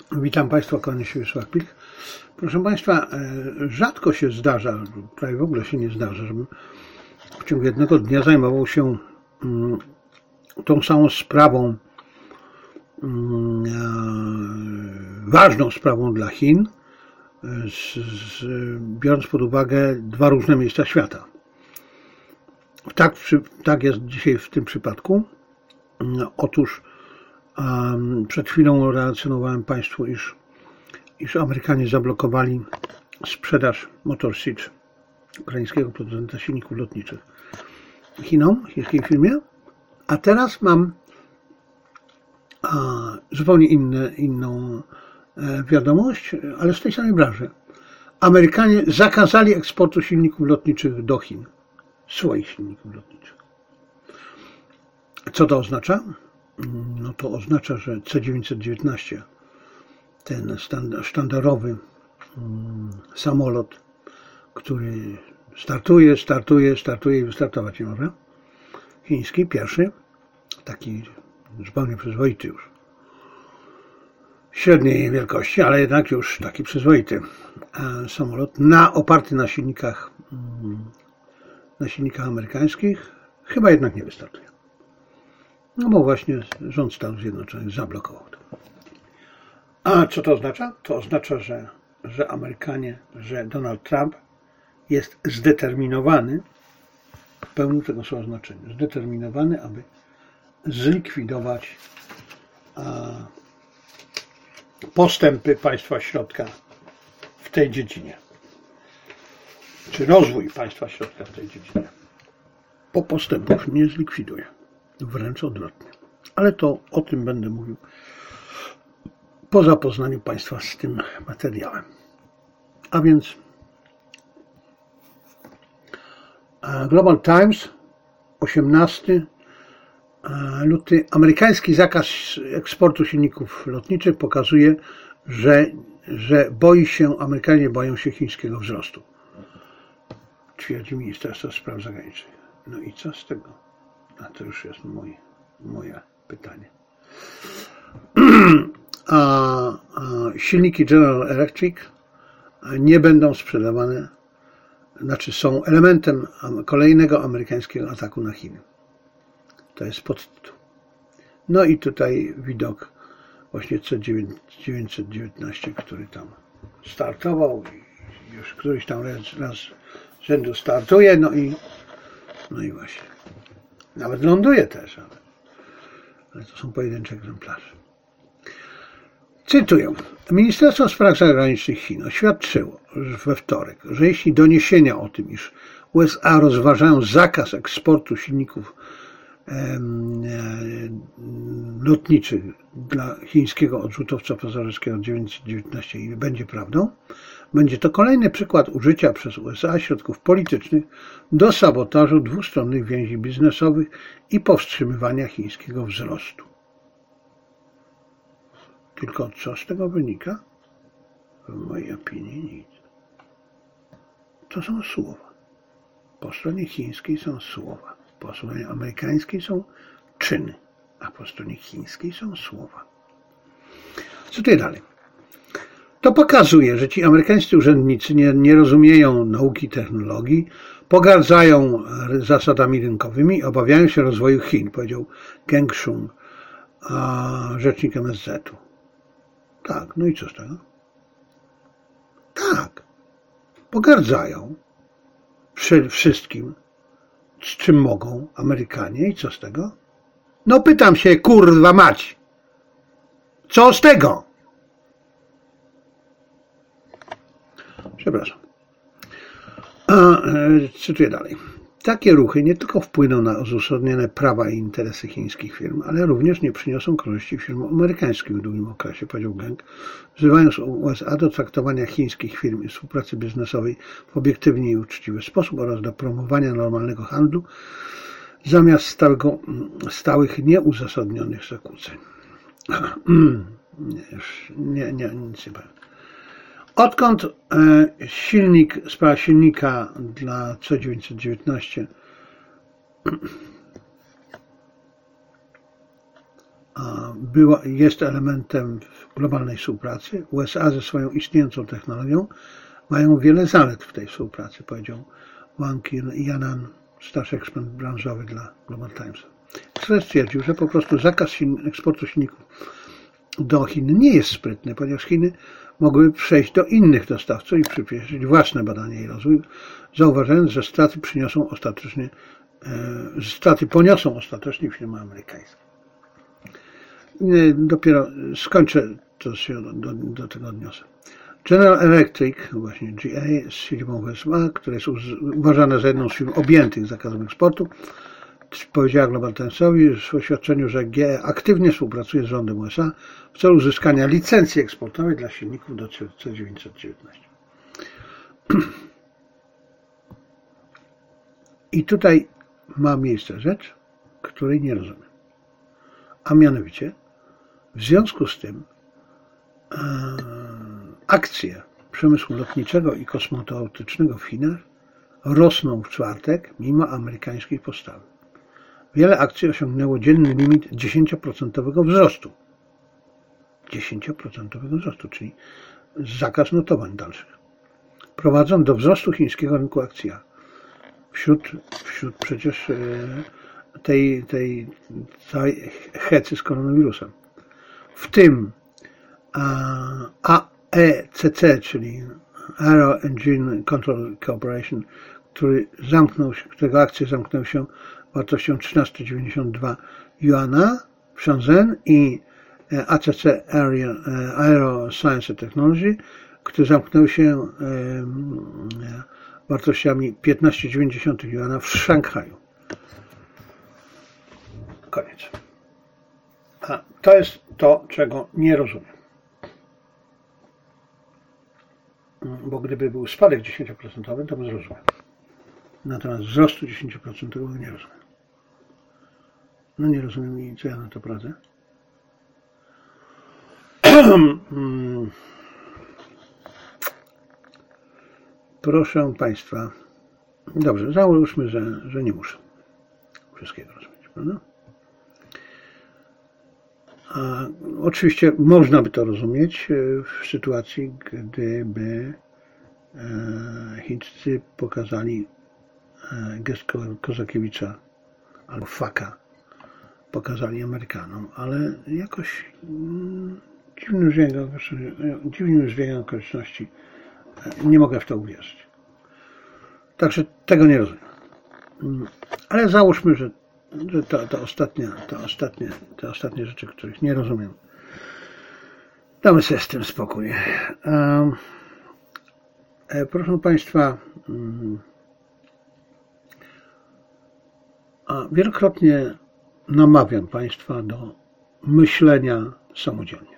Witam Państwa, kłaniam się Wiesław Pilch. Proszę Państwa, rzadko się zdarza, prawie w ogóle się nie zdarza, żebym w ciągu jednego dnia zajmował się tą samą sprawą, ważną sprawą dla Chin, biorąc pod uwagę dwa różne miejsca świata. Tak jest dzisiaj w tym przypadku. Otóż przed chwilą relacjonowałem Państwu, iż Amerykanie zablokowali sprzedaż Motor Siege, ukraińskiego producenta silników lotniczych, Chinom, chińskiej firmie. A teraz mam zupełnie inną wiadomość, ale z tej samej branży. Amerykanie zakazali eksportu silników lotniczych do Chin, swoich silników lotniczych. Co to oznacza? No to oznacza, że C-919, ten sztandarowy samolot, który startuje i wystartować nie może, chiński, pierwszy, taki zupełnie przyzwoity już, średniej wielkości, ale jednak już taki przyzwoity samolot, oparty na silnikach amerykańskich, chyba jednak nie wystartuje. No bo właśnie rząd Stanów Zjednoczonych zablokował to. A co to oznacza? To oznacza, że Amerykanie, że Donald Trump jest zdeterminowany, w pełnym tego słowa znaczeniu, zdeterminowany, aby zlikwidować postępy państwa środka w tej dziedzinie. Czy rozwój państwa środka w tej dziedzinie. Bo postępów nie zlikwiduje. Wręcz odwrotnie. Ale to o tym będę mówił po zapoznaniu Państwa z tym materiałem. A więc Global Times, 18 luty. Amerykański zakaz eksportu silników lotniczych pokazuje, że Amerykanie boją się chińskiego wzrostu. Twierdzi Ministerstwo Spraw Zagranicznych. No i co z tego? A to już jest moje pytanie. Silniki General Electric nie będą sprzedawane, znaczy są elementem kolejnego amerykańskiego ataku na Chiny. To jest podtytuł. No i tutaj widok właśnie C-919, który tam startował i już któryś tam raz z rzędu startuje, no i właśnie. Nawet ląduje też, ale to są pojedyncze egzemplarze. Cytuję. Ministerstwo Spraw Zagranicznych Chin oświadczyło we wtorek, że jeśli doniesienia o tym, iż USA rozważają zakaz eksportu silników lotniczych dla chińskiego odrzutowca pasażerskiego 919 będzie prawdą, będzie to kolejny przykład użycia przez USA środków politycznych do sabotażu dwustronnych więzi biznesowych i powstrzymywania chińskiego wzrostu. Tylko co z tego wynika? W mojej opinii nic. To są słowa. Po stronie chińskiej są słowa. Po stronie amerykańskiej są czyny. A po stronie chińskiej są słowa. Cytuję dalej. To pokazuje, że ci amerykańscy urzędnicy nie rozumieją nauki i technologii, pogardzają zasadami rynkowymi i obawiają się rozwoju Chin, powiedział Geng Shuang, rzecznik MSZ-u. Tak, no i co z tego? Tak, pogardzają wszystkim, z czym mogą Amerykanie i co z tego? No pytam się, kurwa mać, co z tego? Przepraszam. Cytuję dalej. Takie ruchy nie tylko wpłyną na uzasadnione prawa i interesy chińskich firm, ale również nie przyniosą korzyści firmom amerykańskim w długim okresie, powiedział Geng, wzywając USA do traktowania chińskich firm i współpracy biznesowej w obiektywny i uczciwy sposób oraz do promowania normalnego handlu zamiast stałych, nieuzasadnionych zakłóceń. Nic nie powiem. Odkąd sprawa silnika dla C-919 jest elementem globalnej współpracy. USA ze swoją istniejącą technologią mają wiele zalet w tej współpracy, powiedział Wang Yanan, starszy ekspert branżowy dla Global Timesa, który stwierdził, że po prostu zakaz eksportu silników do Chin nie jest sprytny, ponieważ Chiny mogły przejść do innych dostawców i przyspieszyć własne badania i rozwój, zauważając, że straty poniosą ostatecznie firmy amerykańskie. Dopiero skończę, to się do tego odniosę. General Electric, właśnie GE, z siedzibą w USA, która jest uważana za jedną z firm objętych zakazem eksportu, powiedziała Global Timesowi w oświadczeniu, że GE aktywnie współpracuje z rządem USA w celu uzyskania licencji eksportowej dla silników do C919. I tutaj ma miejsce rzecz, której nie rozumiem. A mianowicie, w związku z tym akcje przemysłu lotniczego i kosmonautycznego w Chinach rosną w czwartek mimo amerykańskiej postawy. Wiele akcji osiągnęło dzienny limit 10% wzrostu. 10% wzrostu, czyli zakaz notowań dalszych. Prowadzą do wzrostu chińskiego rynku akcji. Wśród przecież tej całej hecy z koronawirusem. W tym AECC, czyli Aero Engine Control Corporation, którego akcje zamknęły się wartością 13,92 juana w Shenzhen, i ACC Aero Science and Technology, które zamknęły się wartościami 15,90 juana w Szanghaju. Koniec. A to jest to, czego nie rozumiem. Bo gdyby był spadek 10%, to bym zrozumiał. Natomiast wzrostu 10% nie rozumiem. No nie rozumiem i co ja na to poradzę. Proszę Państwa, dobrze, załóżmy, że nie muszę wszystkiego rozumieć, prawda? A oczywiście można by to rozumieć w sytuacji, gdyby Chińczycy pokazali gest Kozakiewicza albo Faka, pokazali Amerykanom, ale jakoś dziwnym zbiegiem okoliczności nie mogę w to uwierzyć. Także tego nie rozumiem. Ale załóżmy, że te ostatnie rzeczy, których nie rozumiem, damy sobie z tym spokój. Proszę Państwa, wielokrotnie namawiam Państwa do myślenia samodzielnie.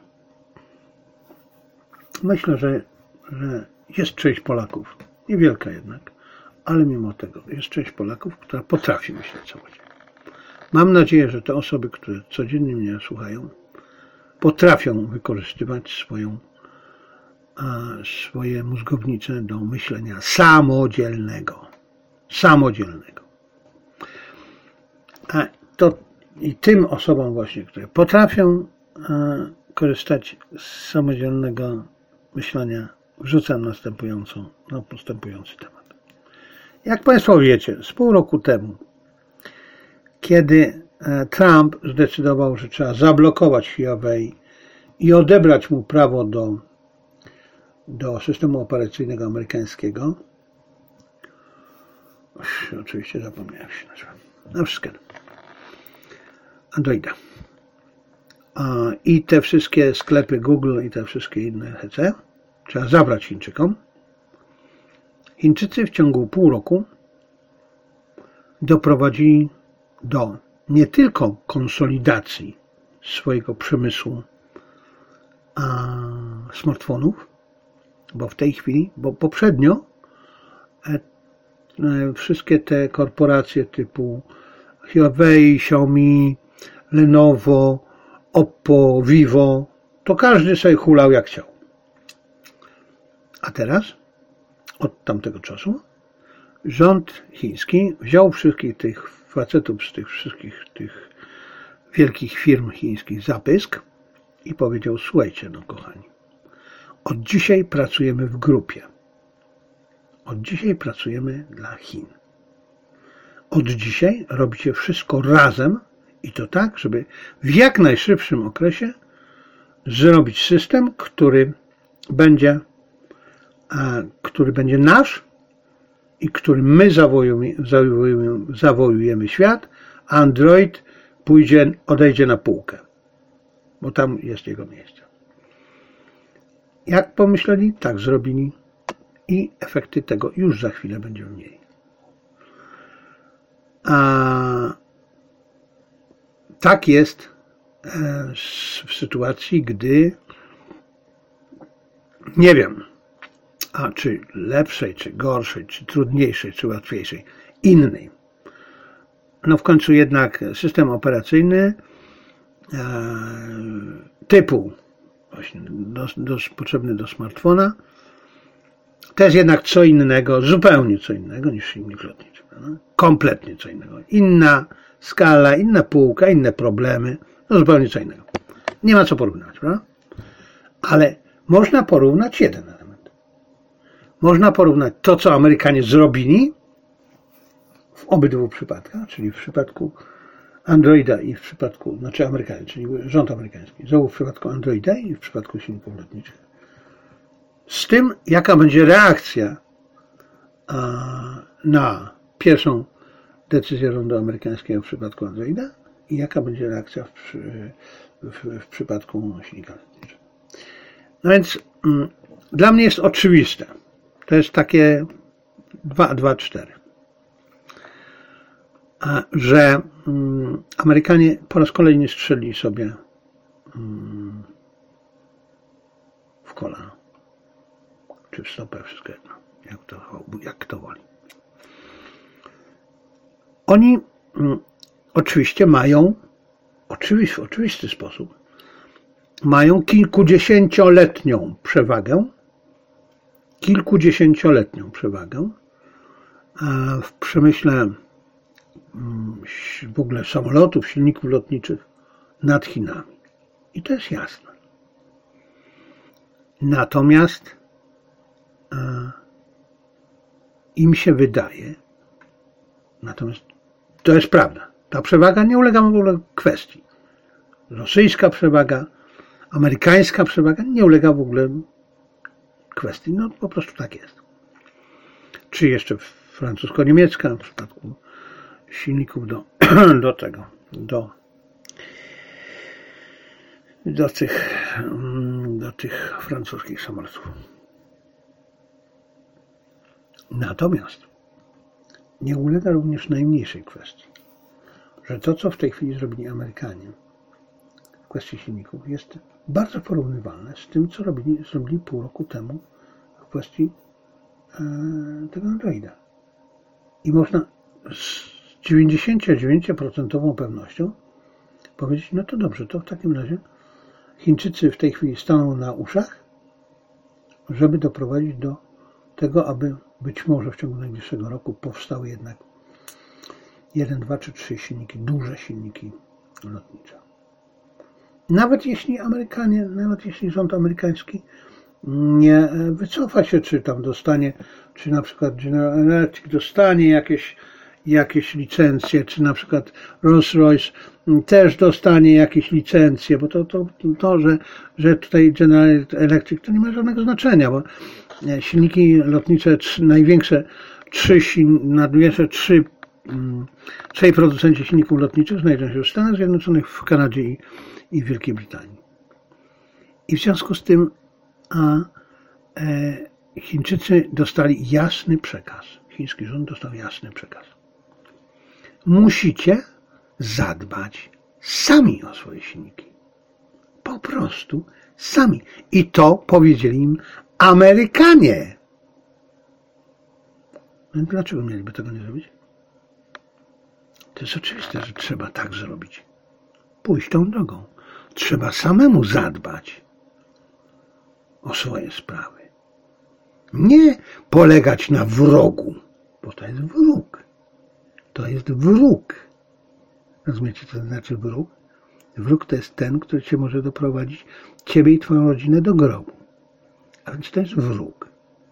Myślę, że jest część Polaków, niewielka jednak, ale mimo tego jest część Polaków, która potrafi myśleć samodzielnie. Mam nadzieję, że te osoby, które codziennie mnie słuchają, potrafią wykorzystywać swoje mózgownice do myślenia samodzielnego. I tym osobom właśnie, które potrafią korzystać z samodzielnego myślenia, wrzucam następujący temat. Jak Państwo wiecie, z pół roku temu, kiedy Trump zdecydował, że trzeba zablokować Huawei i odebrać mu prawo do systemu operacyjnego amerykańskiego, oczywiście zapomniałem, jak się nazywa, na wszystkie Androida. I te wszystkie sklepy Google i te wszystkie inne HC trzeba zabrać Chińczykom. Chińczycy w ciągu pół roku doprowadzili do nie tylko konsolidacji swojego przemysłu smartfonów, bo w tej chwili, bo poprzednio wszystkie te korporacje typu Huawei, Xiaomi, Lenovo, Oppo, Vivo, to każdy sobie hulał jak chciał. A teraz, od tamtego czasu, rząd chiński wziął wszystkich tych facetów z tych wszystkich tych wielkich firm chińskich zapysk i powiedział: słuchajcie, no kochani, od dzisiaj pracujemy w grupie. Od dzisiaj pracujemy dla Chin. Od dzisiaj robicie wszystko razem i to tak, żeby w jak najszybszym okresie zrobić system, który będzie nasz i którym my zawojujemy świat, a Android odejdzie na półkę, bo tam jest jego miejsce. Jak pomyśleli, tak zrobili i efekty tego już za chwilę będziemy mieli. A tak jest w sytuacji, gdy nie wiem, czy lepszej, czy gorszej, czy trudniejszej, czy łatwiejszej, innej. No w końcu jednak system operacyjny typu właśnie potrzebny do smartfona to jest jednak co innego, zupełnie co innego niż silnik lotniczy. Prawda? Kompletnie co innego. Inna skala, inna półka, inne problemy, no zupełnie co innego. Nie ma co porównywać, prawda? Ale można porównać jeden element. Można porównać to, co Amerykanie zrobili w obydwu przypadkach, czyli w przypadku Androida i w przypadku, Amerykanie, czyli rząd amerykański, w przypadku Androida i w przypadku silników lotniczych, z tym, jaka będzie reakcja na pierwszą decyzję rządu amerykańskiego w przypadku Androida i jaka będzie reakcja w przypadku silnika lotniczego. No więc dla mnie jest oczywiste, to jest takie 2-4, że Amerykanie po raz kolejny strzelili sobie w kolano. Czy w stopę, wszystko jedno, jak kto woli. Oni oczywiście mają, w oczywisty sposób, mają kilkudziesięcioletnią przewagę w przemyśle w ogóle samolotów, silników lotniczych nad Chinami. I to jest jasne. Natomiast im się wydaje, natomiast to jest prawda, ta przewaga nie ulega w ogóle kwestii. Rosyjska przewaga, amerykańska przewaga nie ulega w ogóle kwestii. No po prostu tak jest. Czy jeszcze francusko-niemiecka w przypadku silników do tych francuskich samolotów. Natomiast nie ulega również najmniejszej kwestii, że to, co w tej chwili zrobili Amerykanie w kwestii silników, jest bardzo porównywalne z tym, co zrobili pół roku temu w kwestii tego Androida. I można z 99% pewnością powiedzieć, no to dobrze, to w takim razie Chińczycy w tej chwili staną na uszach, żeby doprowadzić do tego, aby być może w ciągu najbliższego roku powstały jednak 1, 2 czy 3 silniki, duże silniki lotnicze. Nawet jeśli rząd amerykański nie wycofa się, czy tam dostanie, czy na przykład General Electric dostanie jakieś licencje, czy na przykład Rolls-Royce też dostanie jakieś licencje, bo że tutaj General Electric to nie ma żadnego znaczenia, bo silniki lotnicze, największe trzej producenci silników lotniczych znajdują się w Stanach Zjednoczonych, w Kanadzie i w Wielkiej Brytanii. I w związku z tym Chińczycy dostali jasny przekaz. Chiński rząd dostał jasny przekaz. Musicie zadbać sami o swoje silniki. Po prostu sami. I to powiedzieli im Amerykanie. No dlaczego mieliby tego nie zrobić? To jest oczywiste, że trzeba tak zrobić. Pójść tą drogą. Trzeba samemu zadbać o swoje sprawy. Nie polegać na wrogu, bo to jest wróg. To jest wróg. Rozumiecie, co to znaczy wróg? Wróg to jest ten, który cię może doprowadzić, ciebie i twoją rodzinę, do grobu. A więc to jest wróg.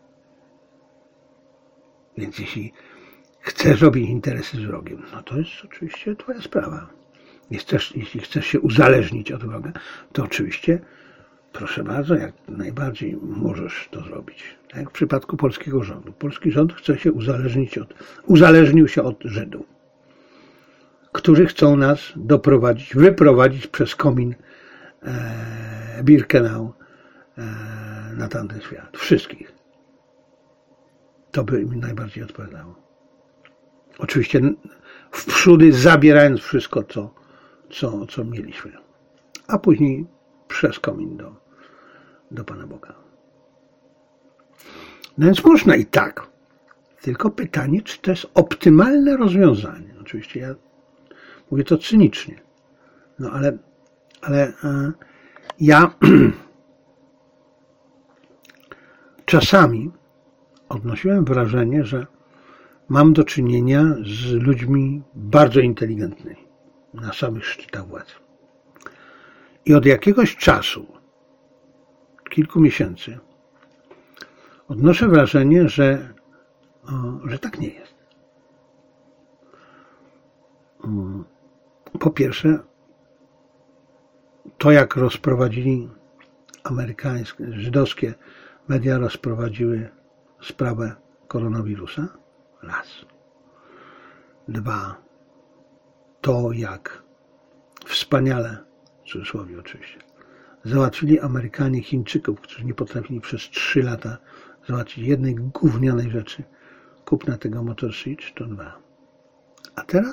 Więc jeśli chcesz robić interesy z wrogiem, no to jest oczywiście twoja sprawa. Jeśli chcesz się uzależnić od wroga, to oczywiście, proszę bardzo, jak najbardziej możesz to zrobić. Tak jak w przypadku polskiego rządu. Polski rząd chce się uzależnił się od Żydów, którzy chcą nas wyprowadzić przez komin Birkenau na tamten świat. Wszystkich. To by im najbardziej odpowiadało. Oczywiście wprzódy zabierając wszystko, co mieliśmy. A później przez komin do Pana Boga. No więc można i tak. Tylko pytanie, czy to jest optymalne rozwiązanie. Oczywiście ja mówię to cynicznie. No ale ja czasami odnosiłem wrażenie, że mam do czynienia z ludźmi bardzo inteligentnymi na samych szczytach władzy. I od jakiegoś czasu, kilku miesięcy, odnoszę wrażenie, że tak nie jest. Po pierwsze, to jak rozprowadzili amerykańskie, żydowskie media rozprowadziły sprawę koronawirusa. Raz. Dwa. To jak wspaniale, w cudzysłowie oczywiście, załatwili Amerykanie Chińczyków, którzy nie potrafili przez 3 lata załatwić jednej gównianej rzeczy, kupna tego Motor Switch, to 2. A teraz?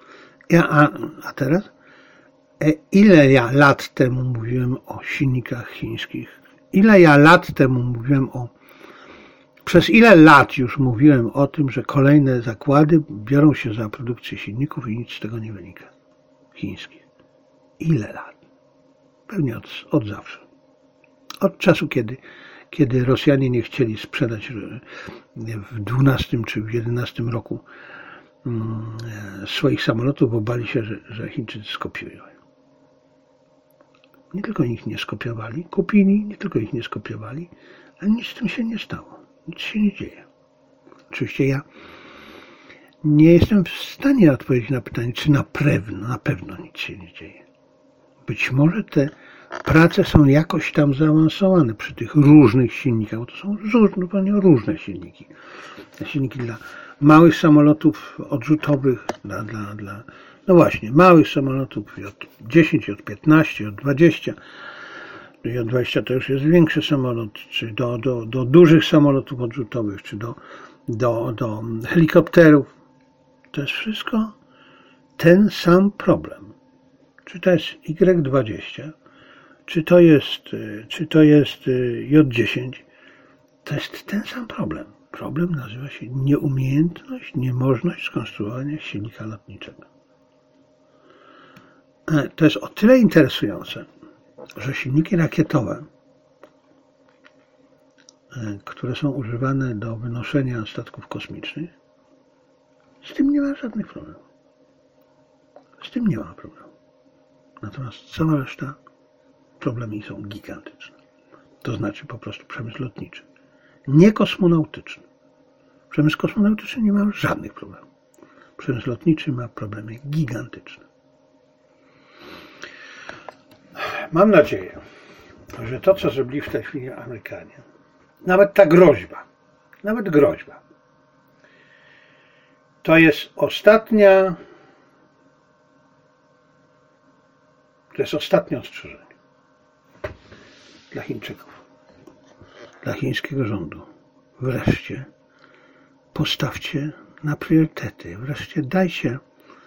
Ile ja lat temu mówiłem o silnikach chińskich? Ile ja lat temu mówiłem Przez ile lat już mówiłem o tym, że kolejne zakłady biorą się za produkcję silników i nic z tego nie wynika. Chińskich. Ile lat? Pewnie od zawsze. Od czasu, kiedy Rosjanie nie chcieli sprzedać w 12 czy w 11 roku swoich samolotów, bo bali się, że Chińczycy skopiują. Nie tylko ich nie skopiowali, kupili, nie tylko ich nie skopiowali, ale nic z tym się nie stało. Nic się nie dzieje. Oczywiście ja nie jestem w stanie odpowiedzieć na pytanie, czy na pewno nic się nie dzieje. Być może te prace są jakoś tam zaawansowane przy tych różnych silnikach, bo to są zupełnie różne silniki. Silniki dla małych samolotów odrzutowych, no właśnie, małych samolotów J-10, J-15, J-20. J-20 to już jest większy samolot, czy do dużych samolotów odrzutowych, czy do helikopterów. To jest wszystko ten sam problem. Czy to jest Y-20, czy to jest J-10, to jest ten sam problem. Problem nazywa się nieumiejętność, niemożność skonstruowania silnika lotniczego. To jest o tyle interesujące, że silniki rakietowe, które są używane do wynoszenia statków kosmicznych, z tym nie ma żadnych problemów. Z tym nie ma problemu. Natomiast cała reszta problemy są gigantyczne. To znaczy po prostu przemysł lotniczy. Nie kosmonautyczny. Przemysł kosmonautyczny nie ma żadnych problemów. Przemysł lotniczy ma problemy gigantyczne. Mam nadzieję, że to, co zrobili w tej chwili Amerykanie, nawet ta groźba, to jest ostatnie ostrzeżenie dla Chińczyków, dla chińskiego rządu. Wreszcie postawcie na priorytety, wreszcie dajcie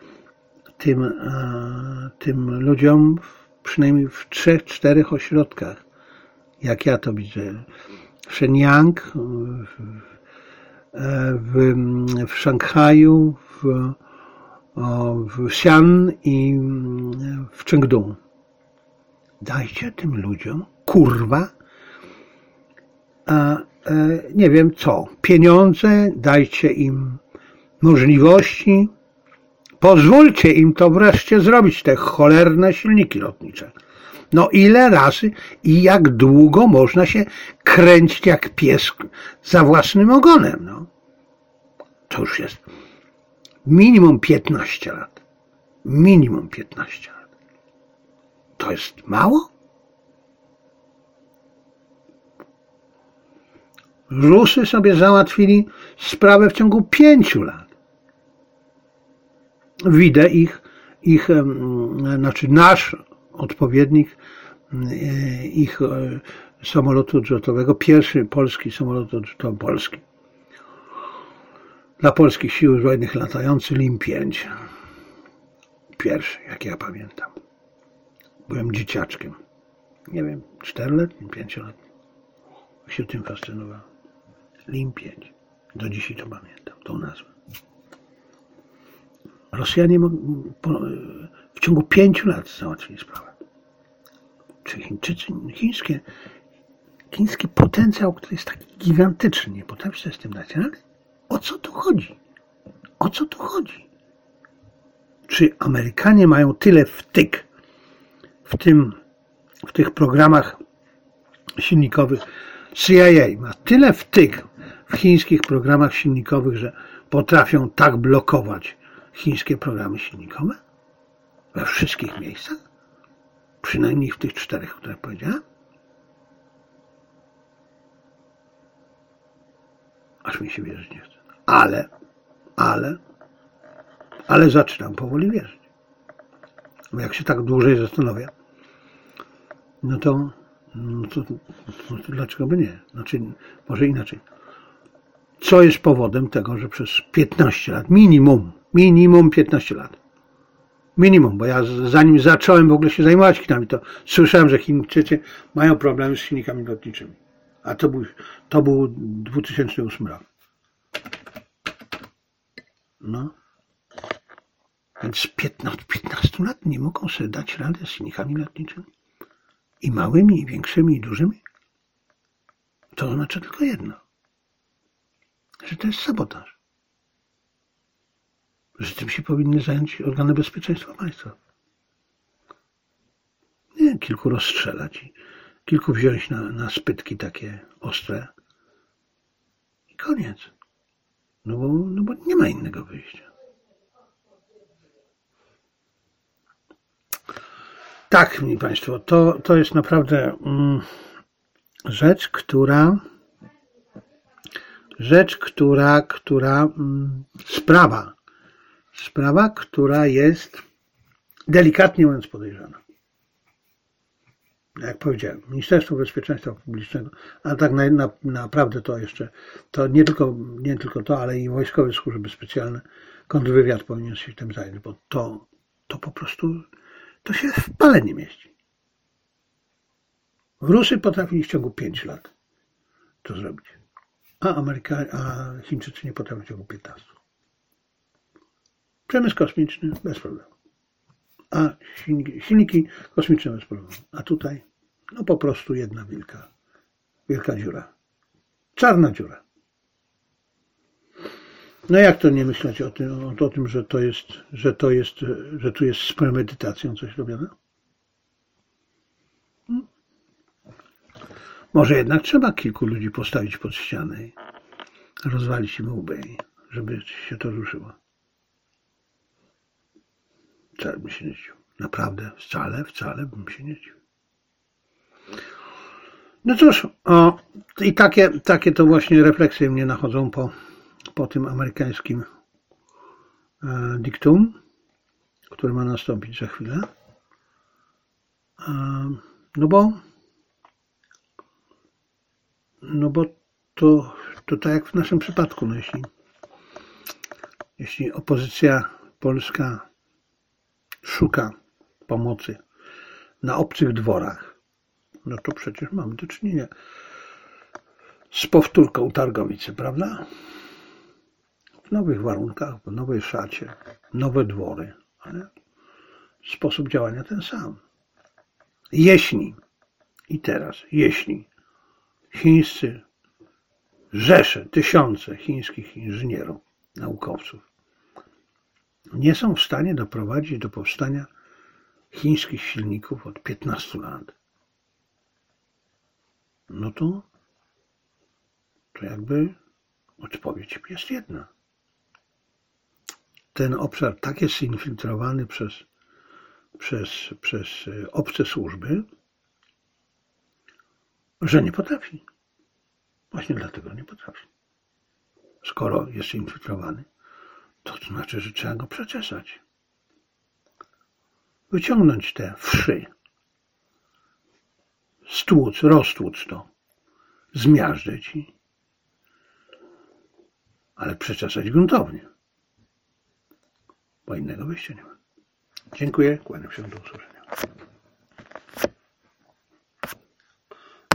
tym ludziom przynajmniej w 3-4 ośrodkach, jak ja to widzę, w Shenyang, w Szanghaju, w Xi'an i w Chengdu. Dajcie tym ludziom, nie wiem co, pieniądze, dajcie im możliwości, Pozwólcie im to wreszcie zrobić, te cholerne silniki lotnicze. No ile razy i jak długo można się kręcić jak pies za własnym ogonem, no. To już jest minimum 15 lat. Minimum 15 lat. To jest mało? Rusy sobie załatwili sprawę w ciągu 5 lat. Widzę znaczy nasz odpowiednik ich samolotu odrzutowego, pierwszy polski samolot odrzutowy polski. Dla polskich sił zbrojnych latający LIM-5. Pierwszy, jak ja pamiętam. Byłem dzieciaczkiem. Nie wiem, 4-letnim, 5-letnim. Się tym fascynowałem. LIM-5. Do dzisiaj to pamiętam, tą nazwę. Rosjanie w ciągu 5 lat załatwili sprawę. Czy Chińczycy, chiński potencjał, który jest taki gigantyczny, nie potrafi sobie z tym dać rady? O co tu chodzi? O co tu chodzi? Czy Amerykanie mają tyle wtyk w tych programach silnikowych? CIA ma tyle wtyk w chińskich programach silnikowych, że potrafią tak blokować chińskie programy silnikowe? We wszystkich miejscach? Przynajmniej w tych 4, które powiedziałem? Aż mi się wierzyć nie chce. Ale zaczynam powoli wierzyć. Bo jak się tak dłużej zastanowię, no to dlaczego by nie? Znaczy, może inaczej. Co jest powodem tego, że przez 15 lat, minimum 15 lat, minimum, bo ja zanim zacząłem w ogóle się zajmować Chinami, to słyszałem, że Chińczycy mają problemy z silnikami lotniczymi. A to był 2008 rok. No. Więc 15 lat nie mogą sobie dać rady z silnikami lotniczymi. I małymi, i większymi, i dużymi. To znaczy tylko jedno. Że to jest sabotaż. Że tym się powinny zająć organy bezpieczeństwa państwa. Nie, kilku rozstrzelać i kilku wziąć na spytki takie ostre. I koniec. No bo nie ma innego wyjścia. Tak, mi Państwo, to jest naprawdę rzecz, która sprawa, która jest delikatnie mówiąc podejrzana. Jak powiedziałem, Ministerstwo Bezpieczeństwa Publicznego, a tak naprawdę to nie tylko to, ale i Wojskowe Służby Specjalne, kontrwywiad powinien się tym zająć, bo to po prostu to się w pale nie mieści. Rusy potrafili w ciągu 5 lat to zrobić, a Chińczycy nie potrafią w ciągu 15. Przemysł kosmiczny bez problemu. A silniki kosmiczne bez problemu. A tutaj no po prostu jedna wielka dziura. Czarna dziura. No jak to nie myśleć o tym, że tu jest z premedytacją coś robione? Może jednak trzeba kilku ludzi postawić pod ścianę i rozwalić im łby, żeby się to ruszyło. Wcale bym się nie dziwił. Naprawdę, wcale bym się nie dziwił. No cóż, i takie to właśnie refleksje mnie nachodzą po tym amerykańskim diktum, który ma nastąpić za chwilę. No bo to tak jak w naszym przypadku, no jeśli opozycja polska szuka pomocy na obcych dworach, no to przecież mamy do czynienia z powtórką Targowicy, prawda? W nowych warunkach, w nowej szacie, nowe dwory, ale sposób działania ten sam. Jeśli chińscy rzesze, tysiące chińskich inżynierów, naukowców nie są w stanie doprowadzić do powstania chińskich silników od 15 lat, no to jakby odpowiedź jest jedna. Ten obszar tak jest infiltrowany przez obce służby, że nie potrafi. Właśnie dlatego nie potrafi. Skoro jest infiltrowany, to znaczy, że trzeba go przeczesać. Wyciągnąć te wszy, stłuc, roztłuc to, zmiażdżyć, ale przeczesać gruntownie. Bo innego wyjścia nie ma. Dziękuję, kłaniam się, do usłyszenia.